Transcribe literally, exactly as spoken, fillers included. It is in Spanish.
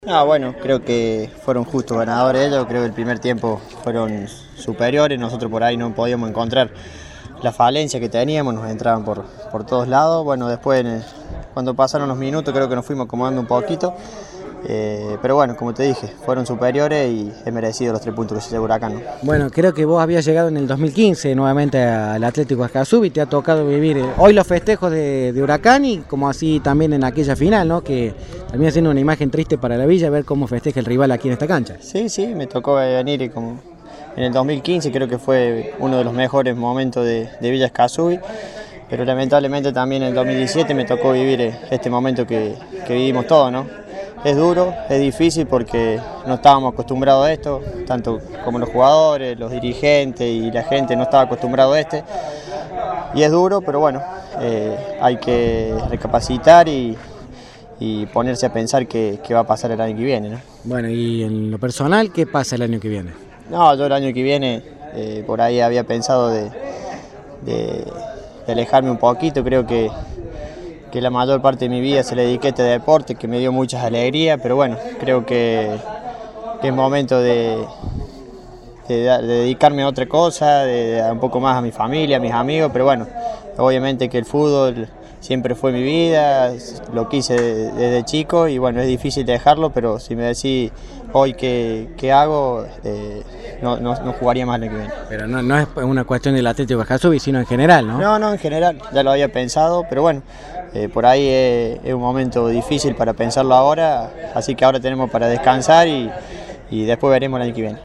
Ah, bueno, creo que fueron justos ganadores ellos, creo que el primer tiempo fueron superiores, nosotros por ahí no podíamos encontrar la falencia que teníamos, nos entraban por, por todos lados. Bueno, después el, cuando pasaron los minutos creo que nos fuimos acomodando un poquito, eh, pero bueno, como te dije, fueron superiores y es merecido los tres puntos que se llevó Huracán, ¿no? Bueno, creo que vos habías llegado en el dos mil quince nuevamente al Atlético Escazú y te ha tocado vivir hoy los festejos de, de Huracán y como así también en aquella final, ¿no? Que termina siendo una imagen triste para la Villa ver cómo festeja el rival aquí en esta cancha. Sí, sí, me tocó venir como en el dos mil quince, creo que fue uno de los mejores momentos de, de Villa Escazú, pero lamentablemente también en el dos mil diecisiete me tocó vivir este momento que, que vivimos todos, ¿no? Es duro, es difícil porque no estábamos acostumbrados a esto, tanto como los jugadores, los dirigentes y la gente no estaba acostumbrado a este. Y es duro, pero bueno, eh, hay que recapacitar y, y ponerse a pensar qué, qué va a pasar el año que viene, ¿no? Bueno, y en lo personal, ¿qué pasa el año que viene? No, yo el año que viene eh, por ahí había pensado de, de, de alejarme un poquito, creo que que la mayor parte de mi vida se le dediqué a este deporte, que me dio muchas alegrías, pero bueno, creo que, que es momento de, de, de dedicarme a otra cosa, de, de un poco más a mi familia, a mis amigos, pero bueno, obviamente que el fútbol siempre fue mi vida, lo quise desde chico y bueno, es difícil dejarlo, pero si me decís hoy qué, qué hago, eh, no, no, no jugaría más el año que viene. Pero no, no es una cuestión del Atlético Escazú, sino en general, ¿no? No, no, en general, ya lo había pensado, pero bueno, eh, por ahí es, es un momento difícil para pensarlo ahora, así que ahora tenemos para descansar y, y después veremos el año que viene.